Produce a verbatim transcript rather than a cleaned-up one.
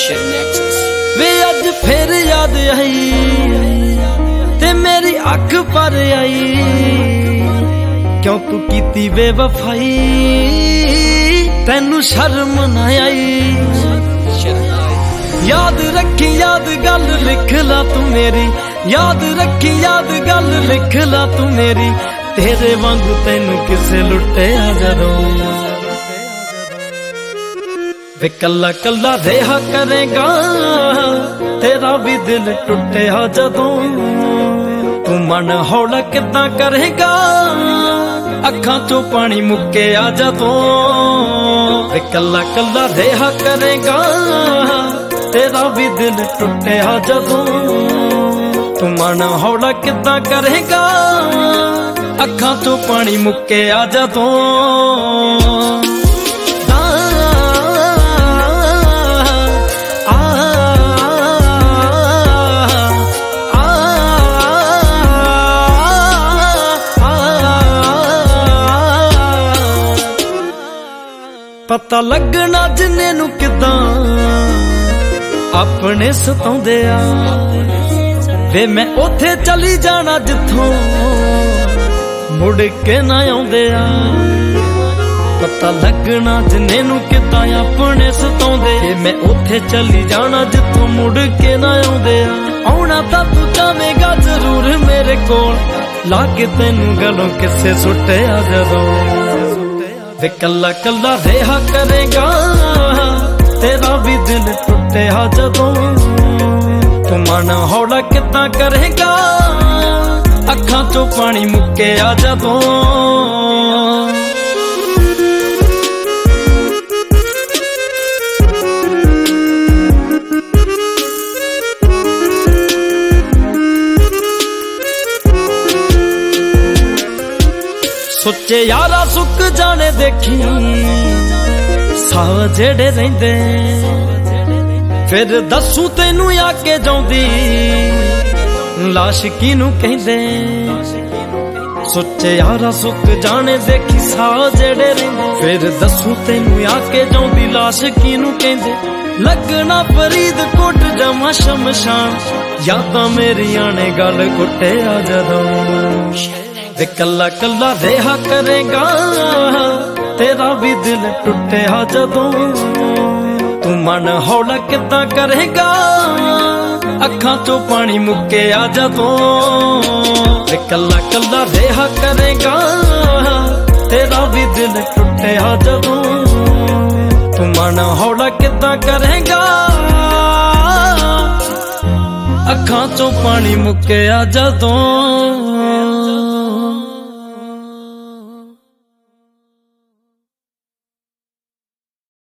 वे अज फिर याद आई ते मेरी अख पर आई, क्यों तू कीती बेवफाई, तेनू शर्म ना आई। याद रखी याद गल लिख ला तू मेरी, याद रखी याद गल लिख ला तू मेरी, तेरे वांगू तेनू किसे लुटिया जदों। वे कला कला रेहा करेगा तेरा भी दिल टुटिया जदों, तू मन हौला किदां करेगा अखां चों पानी मुक्के आ जदों। वे कला कला रेहा करेगा तेरा भी दिल टुटिया जदों, तू मन हौला किदां करेगा अखां चों पानी मुक्के आ जदों। पता लगना जिन्ने नू किदां अपने सताउंदे आ, वे मैं ओथे चली जाना जिथों मुड़ के ना आउंदे आ। पता लगना जिन्ने नू किदां अपने सताउंदे, वे मैं ओथे चली जाना जिथों मुड़ के ना आउंदे आ। आउणा तां तू जावेगा जरूर मेरे कोल, लागे तैनू गलों किसे सुटिया जदों। वे कला कला रेहा करेगा तेरा भी दिल टुटिया जदों, तू मन हौला किदां करेगा अखां चों पानी मुक्के आ जदों। सुच्चे यारा सुक जाने देखी साह जेड़े रहिंदे, फिर दसू तेनू आके जाउंदी लाश किनू कहिंदे। सुच्चे यारा सुक जाने देखी साह जेड़े रहिंदे, फिर दसू तेनू आके जाउंदी लाश किनू कहिंदे। लगना फरीदकोट जमा शमशान, यादां मेरियां ने गल कुटिया जदों। वे कला कला रेहा करेगा तेरा भी दिल टुटिया जदों, तू मन हौला किदां करेगा अखां चों पानी मुक्के आ जदों। वे कला कला रेहा करेगा तेरा भी दिल टुटिया जदों, तू मन हौला किदां करेगा अखां चों पानी मुक्के आ जदों।